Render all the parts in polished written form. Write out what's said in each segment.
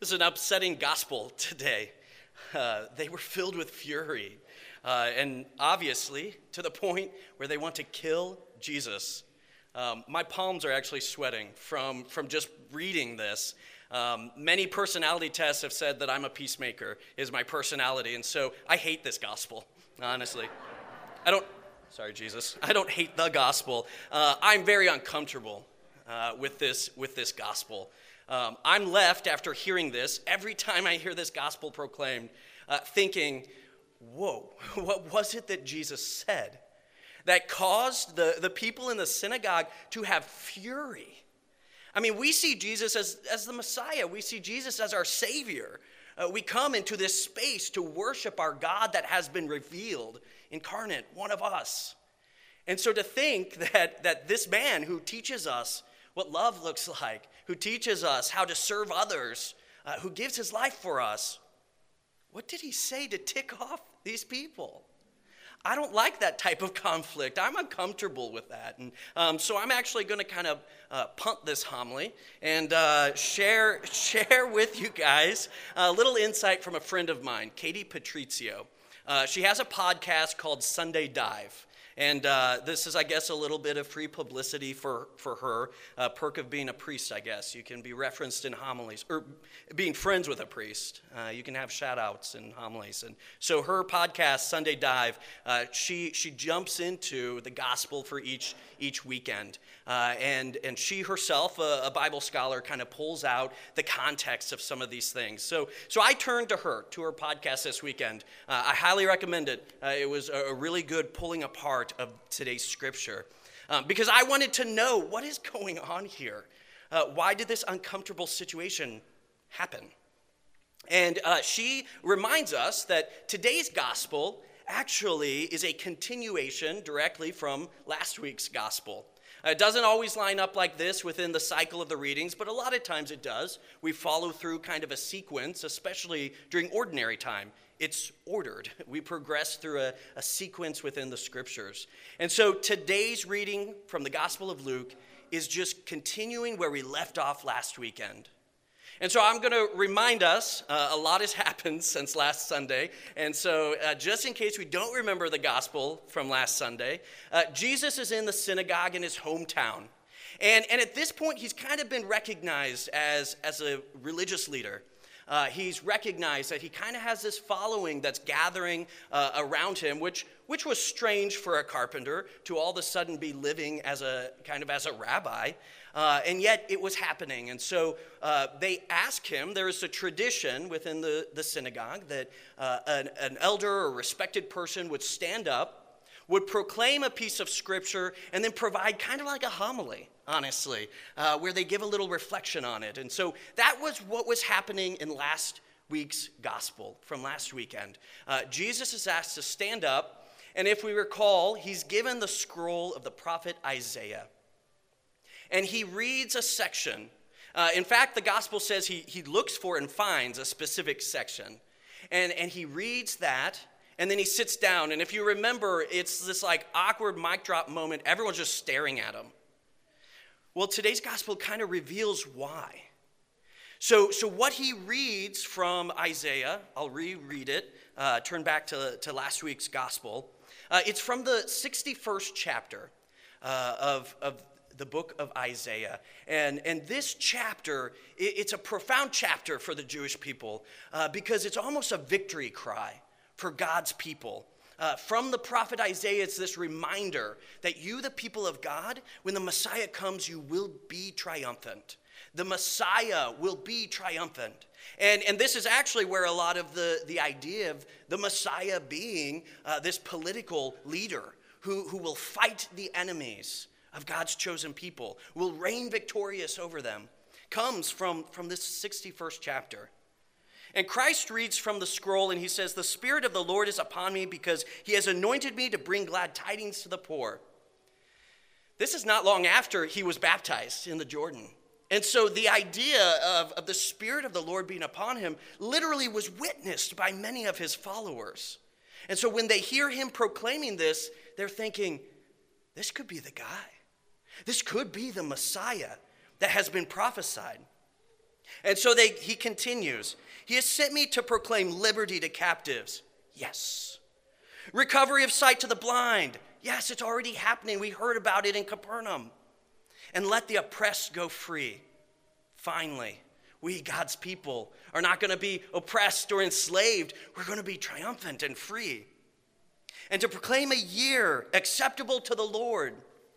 This is an upsetting gospel today. They were filled with fury, and obviously to the point where they want to kill Jesus. My palms are actually sweating from just reading this. Many personality tests have said that I'm a peacemaker, is my personality, and so I hate this gospel, honestly. Sorry, Jesus. I don't hate the gospel. I'm very uncomfortable with this gospel. I'm left, after hearing this, every time I hear this gospel proclaimed, thinking, whoa, what was it that Jesus said that caused the people in the synagogue to have fury? I mean, we see Jesus as the Messiah. We see Jesus as our Savior. We come into this space to worship our God that has been revealed, incarnate, one of us. And so to think that this man who teaches us what love looks like, who teaches us how to serve others, who gives his life for us, what did he say to tick off these people? I don't like that type of conflict. I'm uncomfortable with that. And so I'm actually going to kind of punt this homily and share with you guys a little insight from a friend of mine, Katie Patrizio. She has a podcast called Sunday Dive. And this is, I guess, a little bit of free publicity for her. Perk of being a priest, I guess. You can be referenced in homilies, or being friends with a priest. You can have shout-outs in homilies. And so her podcast, Sunday Dive, she jumps into the gospel for each weekend. And she herself, a Bible scholar, kind of pulls out the context of some of these things. So I turned to her podcast this weekend. I highly recommend it. It was a really good pulling apart of today's scripture, because I wanted to know what is going on here. Why did this uncomfortable situation happen? And she reminds us that today's gospel actually is a continuation directly from last week's gospel. It doesn't always line up like this within the cycle of the readings, but a lot of times it does. We follow through kind of a sequence, especially during ordinary time. It's ordered. We progress through a sequence within the scriptures. And so today's reading from the Gospel of Luke is just continuing where we left off last weekend. And so I'm going to remind us, a lot has happened since last Sunday. And so just in case we don't remember the gospel from last Sunday, Jesus is in the synagogue in his hometown. And at this point, he's kind of been recognized as a religious leader. He's recognized that he kind of has this following that's gathering around him, which was strange for a carpenter to all of a sudden be living as a rabbi. And yet it was happening. And so they ask him, there is a tradition within the synagogue that an elder or respected person would stand up, would proclaim a piece of scripture, and then provide kind of like a homily, honestly, where they give a little reflection on it. And so that was what was happening in last week's gospel from last weekend. Jesus is asked to stand up, and if we recall, he's given the scroll of the prophet Isaiah. And he reads a section. In fact, the gospel says he looks for and finds a specific section. And he reads that, and then he sits down. And if you remember, it's this like awkward mic drop moment. Everyone's just staring at him. Well, today's gospel kind of reveals why. So what he reads from Isaiah, I'll reread it, turn back to last week's gospel. It's from the 61st chapter of the book of Isaiah. And this chapter, it's a profound chapter for the Jewish people because it's almost a victory cry for God's people. From the prophet Isaiah, it's this reminder that you, the people of God, when the Messiah comes, you will be triumphant. The Messiah will be triumphant. And this is actually where a lot of the idea of the Messiah being this political leader who will fight the enemies of God's chosen people, will reign victorious over them, comes from this 61st chapter. And Christ reads from the scroll, and he says, "The Spirit of the Lord is upon me because he has anointed me to bring glad tidings to the poor." This is not long after he was baptized in the Jordan. And so the idea of the Spirit of the Lord being upon him literally was witnessed by many of his followers. And so when they hear him proclaiming this, they're thinking, this could be the guy. This could be the Messiah that has been prophesied. And so he continues. He has sent me to proclaim liberty to captives. Yes. Recovery of sight to the blind. Yes, it's already happening. We heard about it in Capernaum. And let the oppressed go free. Finally, we, God's people, are not going to be oppressed or enslaved. We're going to be triumphant and free. And to proclaim a year acceptable to the Lord.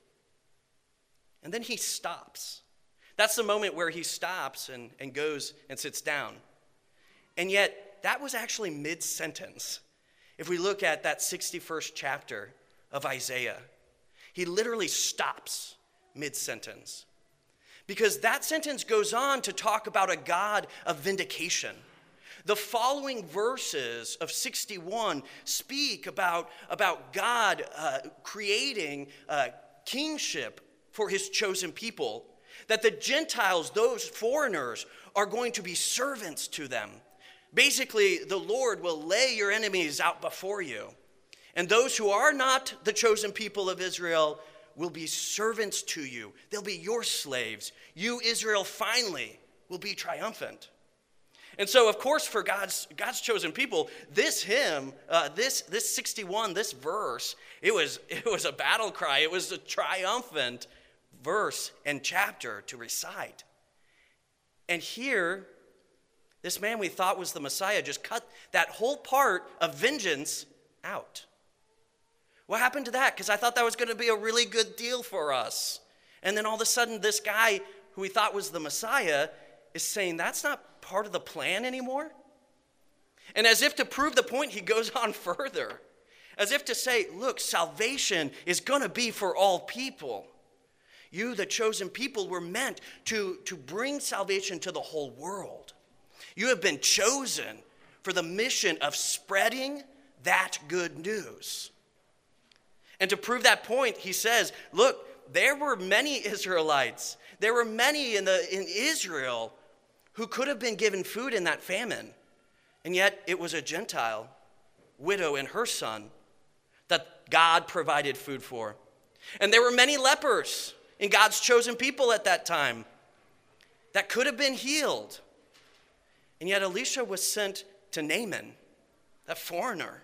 And then he stops. That's the moment where he stops and goes and sits down. And yet, that was actually mid-sentence. If we look at that 61st chapter of Isaiah, he literally stops mid-sentence. Because that sentence goes on to talk about a God of vindication. The following verses of 61 speak about God creating kingship for his chosen people, that the Gentiles, those foreigners, are going to be servants to them. Basically, the Lord will lay your enemies out before you. And those who are not the chosen people of Israel will be servants to you. They'll be your slaves. You, Israel, finally will be triumphant. And so, of course, for God's chosen people, this hymn, this 61, this verse, it was a battle cry. It was a triumphant verse and chapter to recite. And here, this man we thought was the Messiah just cut that whole part of vengeance out. What happened to that? Because I thought that was going to be a really good deal for us. And then all of a sudden, this guy who we thought was the Messiah is saying that's not part of the plan anymore. And as if to prove the point, he goes on further. As if to say, look, salvation is going to be for all people. You, the chosen people, were meant to bring salvation to the whole world. You have been chosen for the mission of spreading that good news. And to prove that point, he says, look, there were many Israelites. There were many in Israel who could have been given food in that famine. And yet it was a Gentile widow and her son that God provided food for. And there were many lepers in God's chosen people at that time that could have been healed. And yet Elisha was sent to Naaman, that foreigner,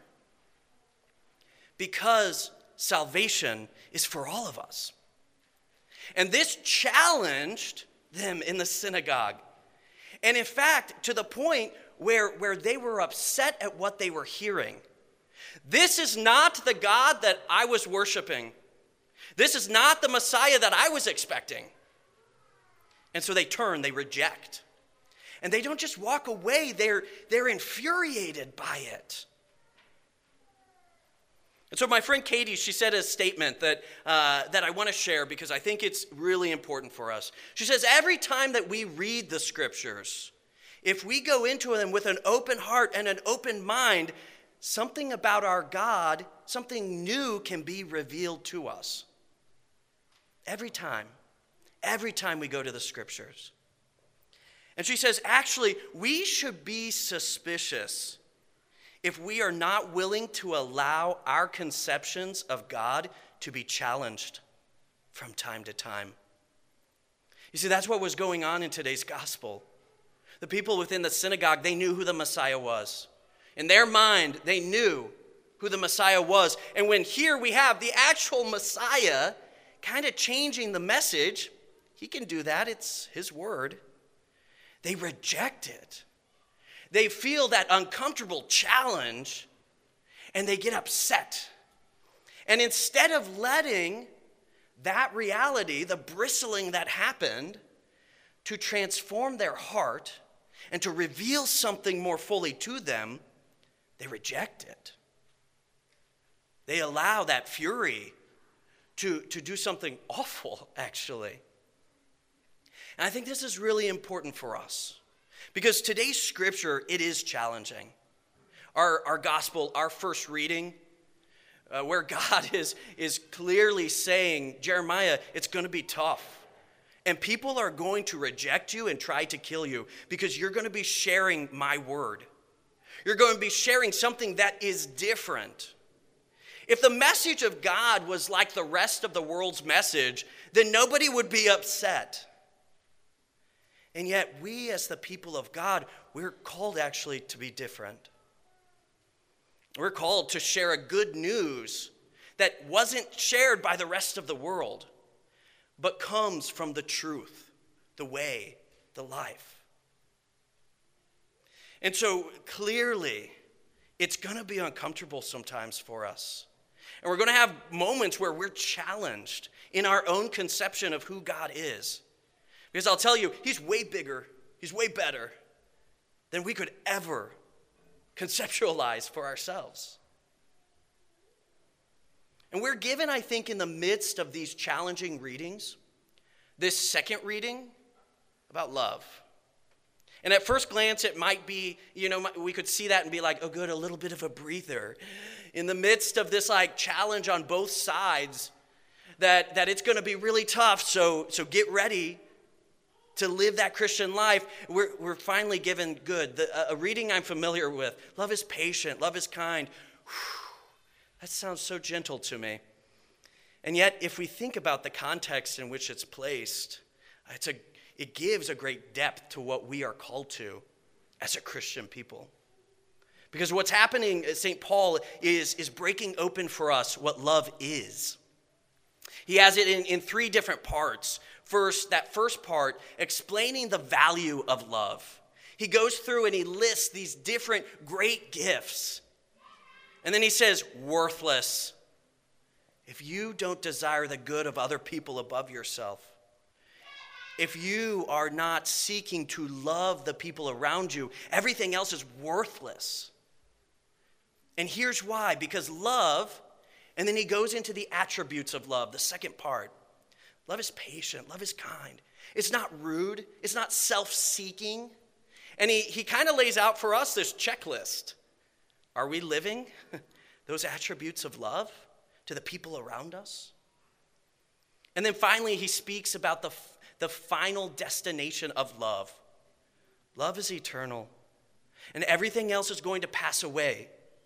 because salvation is for all of us. And this challenged them in the synagogue. And in fact, to the point where they were upset at what they were hearing. This is not the God that I was worshiping. This is not the Messiah that I was expecting. And so they turn, they reject. And they don't just walk away, they're infuriated by it. And so my friend Katie, she said a statement that I want to share because I think it's really important for us. She says, every time that we read the scriptures, if we go into them with an open heart and an open mind, something about our God, something new can be revealed to us. Every time we go to the scriptures. And she says, actually, we should be suspicious if we are not willing to allow our conceptions of God to be challenged from time to time. You see, that's what was going on in today's gospel. The people within the synagogue, they knew who the Messiah was. In their mind, they knew who the Messiah was. And when here we have the actual Messiah kind of changing the message, he can do that. It's his word. They reject it. They feel that uncomfortable challenge, and they get upset. And instead of letting that reality, the bristling that happened, to transform their heart and to reveal something more fully to them, they reject it. They allow that fury to do something awful, actually. And I think this is really important for us. Because today's scripture, it is challenging. Our gospel, our first reading, where God is clearly saying, Jeremiah, it's going to be tough. And people are going to reject you and try to kill you because you're going to be sharing my word. You're going to be sharing something that is different. If the message of God was like the rest of the world's message, then nobody would be upset. And yet we as the people of God, we're called actually to be different. We're called to share a good news that wasn't shared by the rest of the world, but comes from the truth, the way, the life. And so clearly, it's going to be uncomfortable sometimes for us. And we're going to have moments where we're challenged in our own conception of who God is. Because I'll tell you, he's way bigger, he's way better than we could ever conceptualize for ourselves. And we're given, I think, in the midst of these challenging readings, this second reading about love. And at first glance, it might be, we could see that and be like, oh, good, a little bit of a breather. In the midst of this challenge on both sides, that it's going to be really tough, so get ready to live that Christian life. We're finally given good. A reading I'm familiar with, love is patient, love is kind. Whew, that sounds so gentle to me. And yet, if we think about the context in which it's placed, it gives a great depth to what we are called to as a Christian people. Because what's happening, St. Paul is breaking open for us what love is. He has it in three different parts. First, that first part, explaining the value of love. He goes through and he lists these different great gifts. And then he says, worthless. If you don't desire the good of other people above yourself, if you are not seeking to love the people around you, everything else is worthless. And here's why. Because love, and then he goes into the attributes of love, the second part. Love is patient. Love is kind. It's not rude. It's not self-seeking. And he kind of lays out for us this checklist. Are we living those attributes of love to the people around us? And then finally, he speaks about the final destination of love. Love is eternal, and everything else is going to pass away.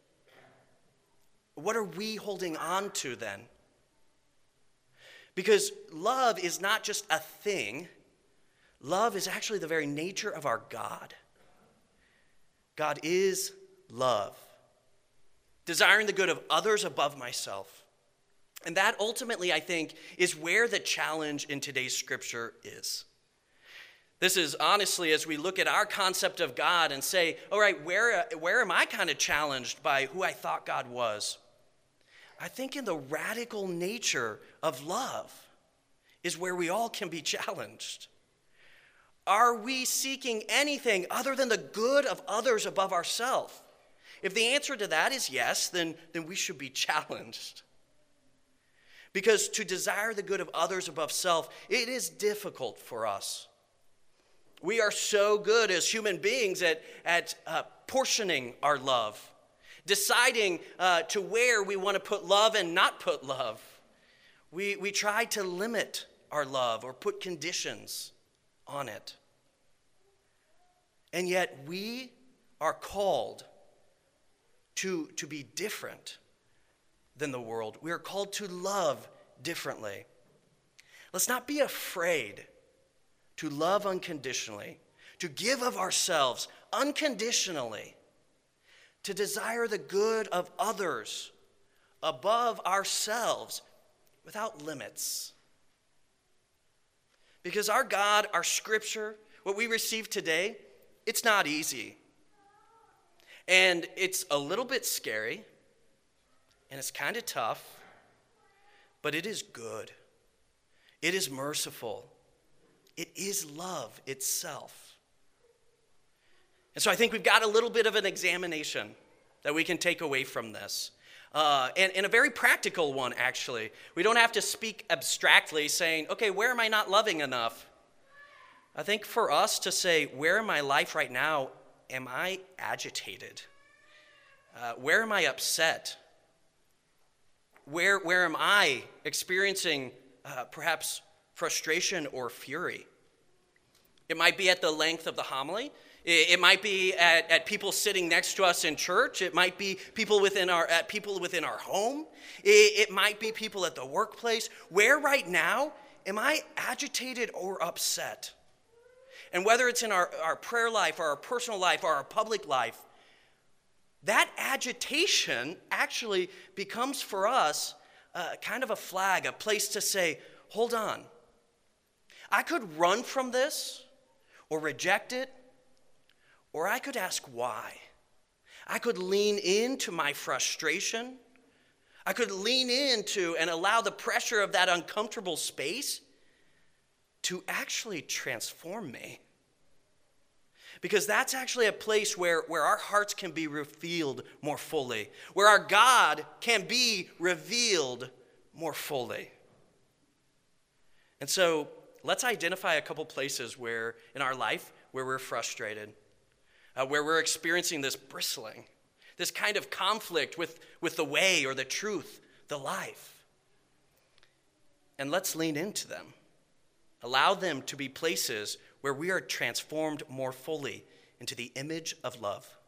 What are we holding on to then? Because love is not just a thing. Love is actually the very nature of our God. God is love, desiring the good of others above myself. And that ultimately, I think, is where the challenge in today's scripture is. This is honestly, as we look at our concept of God and say, all right, where am I kind of challenged by who I thought God was? I think in the radical nature of love is where we all can be challenged. Are we seeking anything other than the good of others above ourselves? If the answer to that is yes, then we should be challenged. Because to desire the good of others above self, it is difficult for us. We are so good as human beings at portioning our love, deciding to where we want to put love and not put love. We try to limit our love or put conditions on it. And yet we are called to be different than the world. We are called to love differently. Let's not be afraid to love unconditionally, to give of ourselves unconditionally, to desire the good of others above ourselves without limits. Because our God, our scripture, what we receive today, it's not easy. And it's a little bit scary. And it's kind of tough, but it is good. It is merciful. It is love itself. And so I think we've got a little bit of an examination that we can take away from this. And a very practical one, actually. We don't have to speak abstractly saying, okay, where am I not loving enough? I think for us to say, where in my life right now am I agitated? Where am I upset? Where am I experiencing perhaps frustration or fury? It might be at the length of the homily. It might be at people sitting next to us in church. It might be people within our home. It might be people at the workplace. Where right now am I agitated or upset? And whether it's in our prayer life or our personal life or our public life, that agitation actually becomes for us kind of a flag, a place to say, hold on. I could run from this or reject it, or I could ask why. I could lean into my frustration. I could lean into and allow the pressure of that uncomfortable space to actually transform me. Because that's actually a place where our hearts can be revealed more fully, where our God can be revealed more fully. And so let's identify a couple places where in our life where we're frustrated, where we're experiencing this bristling, this kind of conflict with the way or the truth, the life. And let's lean into them. Allow them to be places where we are transformed more fully into the image of love.